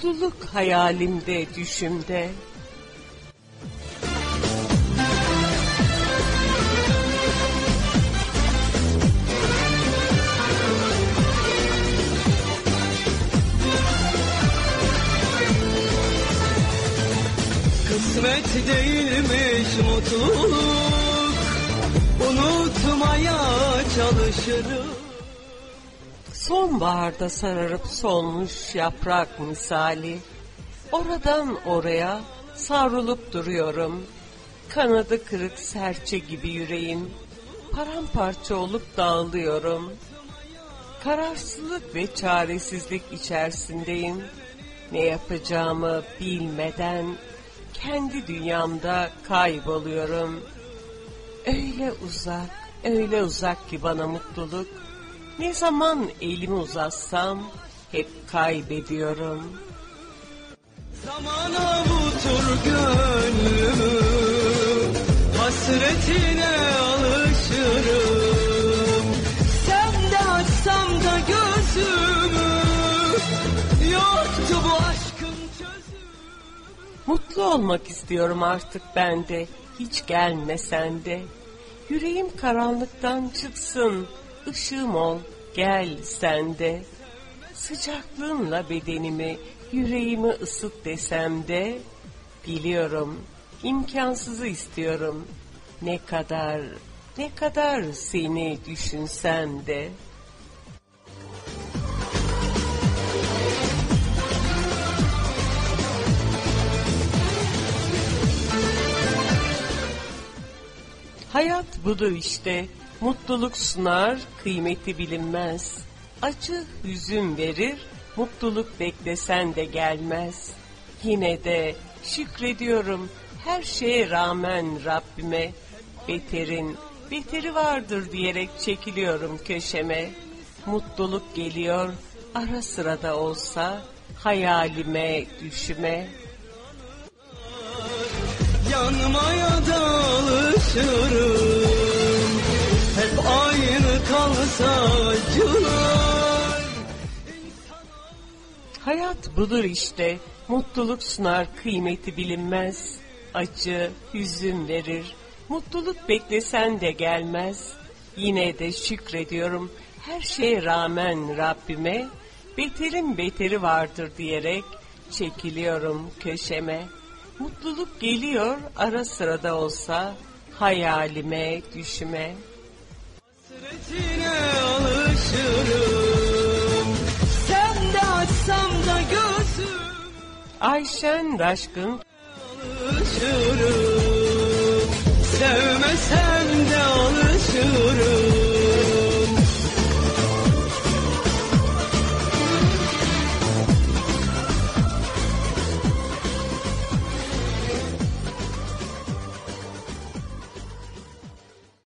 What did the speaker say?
Mutluluk hayalimde, düşümde. Kısmet değilmiş mutluluk, unutmaya çalışırım. Sonbaharda sararıp solmuş yaprak misali, oradan oraya savrulup duruyorum. Kanadı kırık serçe gibi yüreğim, paramparça olup dağılıyorum. Kararsızlık ve çaresizlik içerisindeyim. Ne yapacağımı bilmeden kendi dünyamda kayboluyorum. Öyle uzak ki bana mutluluk. Ne zaman elimi uzatsam hep kaybediyorum. Zaman avutur gönlümü, hasretine alışırım. Sen de açsam da gözümü, yoktu bu aşkın çözümü. Mutlu olmak istiyorum artık ben de, hiç gelmesen de. Yüreğim karanlıktan çıksın, ışığım ol, gel sen de. Sıcaklığınla bedenimi, yüreğimi ısıt desem de, biliyorum, imkansızı istiyorum. Ne kadar seni düşünsem de. Hayat budur işte, mutluluk sunar, kıymeti bilinmez. Acı hüzün verir, mutluluk beklesen de gelmez. Yine de şükrediyorum her şeye rağmen Rabbime. Beteri vardır diyerek çekiliyorum köşeme. Mutluluk geliyor ara sıra da olsa hayalime, düşüme. Yanmaya da alışırım, hep aynı kalsa acılar. Hayat budur işte, mutluluk sunar, kıymeti bilinmez. Acı, hüzün verir, mutluluk beklesen de gelmez. Yine de şükrediyorum her şeye rağmen Rabbime. Beteri vardır diyerek çekiliyorum köşeme. Mutluluk geliyor ara sıra da olsa hayalime, düşüme. Hasretine alışırım, sen de açsam da gözüm. Ayşen Raşkın. Alışırım, sevmesen de alışırım.